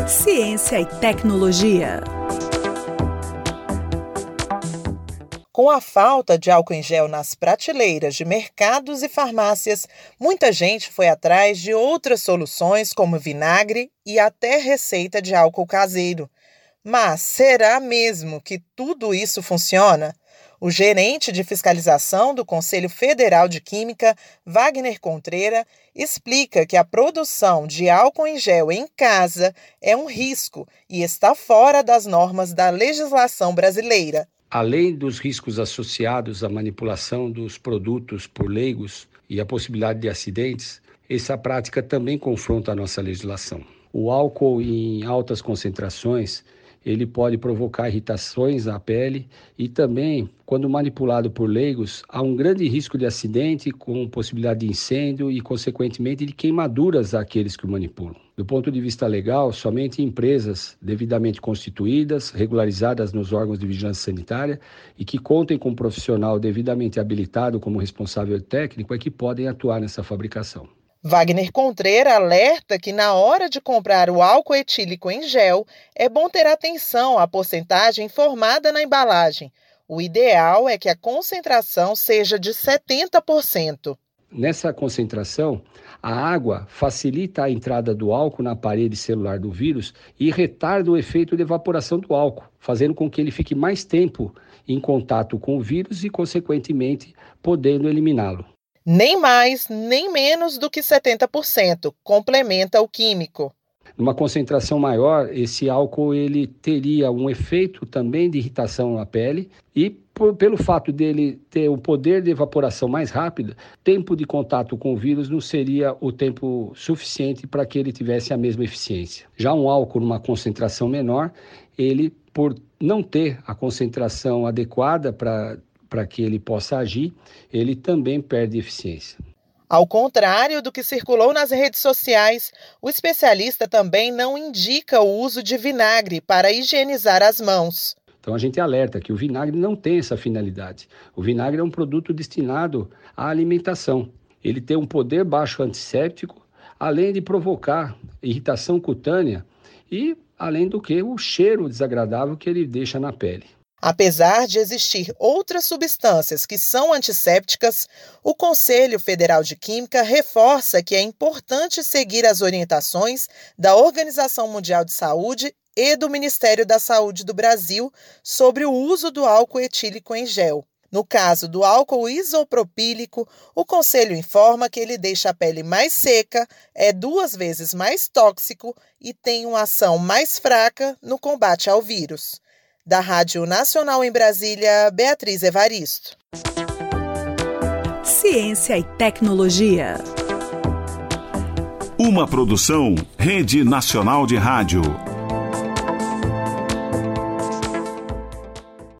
Ciência e tecnologia. Com a falta de álcool em gel nas prateleiras de mercados e farmácias, muita gente foi atrás de outras soluções como vinagre e até receita de álcool caseiro. Mas será mesmo que tudo isso funciona? O gerente de fiscalização do Conselho Federal de Química, Wagner Contreira, explica que a produção de álcool em gel em casa é um risco e está fora das normas da legislação brasileira. Além dos riscos associados à manipulação dos produtos por leigos e a possibilidade de acidentes, essa prática também confronta a nossa legislação. O álcool em altas concentrações, ele pode provocar irritações à pele e também, quando manipulado por leigos, há um grande risco de acidente com possibilidade de incêndio e, consequentemente, de queimaduras àqueles que o manipulam. Do ponto de vista legal, somente empresas devidamente constituídas, regularizadas nos órgãos de vigilância sanitária e que contem com um profissional devidamente habilitado como responsável técnico é que podem atuar nessa fabricação. Wagner Contreira alerta que na hora de comprar o álcool etílico em gel, é bom ter atenção à porcentagem informada na embalagem. O ideal é que a concentração seja de 70%. Nessa concentração, a água facilita a entrada do álcool na parede celular do vírus e retarda o efeito de evaporação do álcool, fazendo com que ele fique mais tempo em contato com o vírus e, consequentemente, podendo eliminá-lo. Nem mais, nem menos do que 70%, complementa o químico. Numa concentração maior, esse álcool ele teria um efeito também de irritação na pele e, pelo fato dele ter o poder de evaporação mais rápido, tempo de contato com o vírus não seria o tempo suficiente para que ele tivesse a mesma eficiência. Já um álcool numa concentração menor, ele, por não ter a concentração adequada para que ele possa agir, ele também perde eficiência. Ao contrário do que circulou nas redes sociais, o especialista também não indica o uso de vinagre para higienizar as mãos. Então a gente alerta que o vinagre não tem essa finalidade. O vinagre é um produto destinado à alimentação. Ele tem um poder baixo antisséptico, além de provocar irritação cutânea e, além do que, o cheiro desagradável que ele deixa na pele. Apesar de existir outras substâncias que são antissépticas, o Conselho Federal de Química reforça que é importante seguir as orientações da Organização Mundial de Saúde e do Ministério da Saúde do Brasil sobre o uso do álcool etílico em gel. No caso do álcool isopropílico, o Conselho informa que ele deixa a pele mais seca, é 2 vezes mais tóxico e tem uma ação mais fraca no combate ao vírus. Da Rádio Nacional em Brasília, Beatriz Evaristo. Ciência e tecnologia. Uma produção Rede Nacional de Rádio.